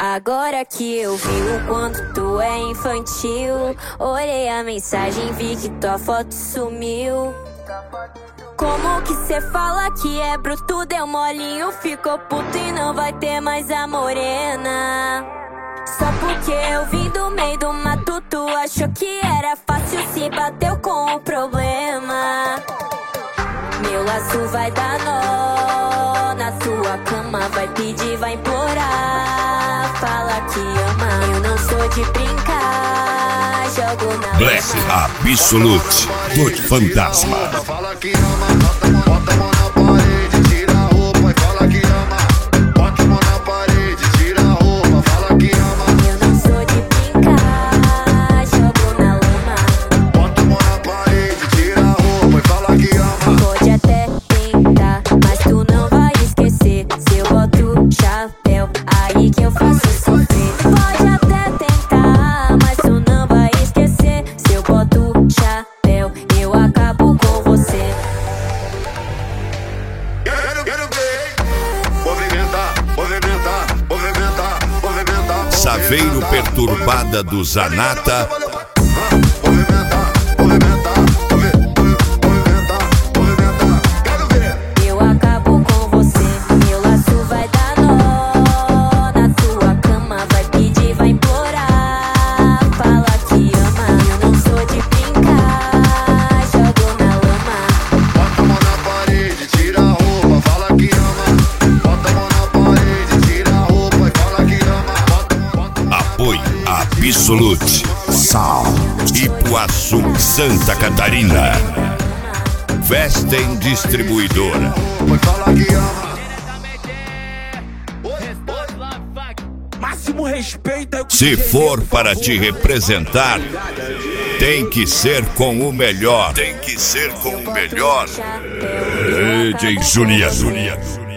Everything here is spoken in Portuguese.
Agora que eu vi o quanto tu é infantil, olhei a mensagem, vi que tua foto sumiu. Como que cê fala que é bruto, deu molinho, ficou puto e não vai ter mais a morena? Só porque eu vim do meio do mato, tu achou que era fácil, se bateu com o problema. Meu laço vai dar nó na sua cama, vai pedir, vai implorar, fala que ama. Eu não sou de brincar, jogo na Black Absolute, Dor Fantasma. Fala que ama, bota a mão na parede, tira a roupa e fala que ama. Bota a mão na parede, tira a roupa, fala que ama. Eu não sou de brincar, jogo na lama. Bota a mão na parede, tira a roupa e fala que ama. Pode até tentar, mas tu não vai esquecer. Se eu boto chapéu, aí que eu faço sofrer. Pode até tentar, mas tu não vai esquecer. Se eu boto chapéu, eu acabo com você. Quero ver. Movimentar, movimentar, movimentar, movimentar. Saveiro Perturbada do Zanata. Movimentar, movimentar, movimentar, movimentar. Quero ver. Eu acabo com você. Meu laço vai dar nó na sua cama, vai pedir, vai implorar, fala que ama. Eu não sou de brincar, jogo na lama. Bota a mão na parede, tira a roupa, fala que ama. Bota a mão na parede, tira a roupa e fala que ama. Apoio Absolute, Ipuaçu, Santa Catarina. Vestem Distribuidora. Fala que ama. Máximo respeito é o que Se for para te representar, tem que ser com o melhor. Tem que ser com o melhor. Chapéu, eu DJ acabo com Juliano. você.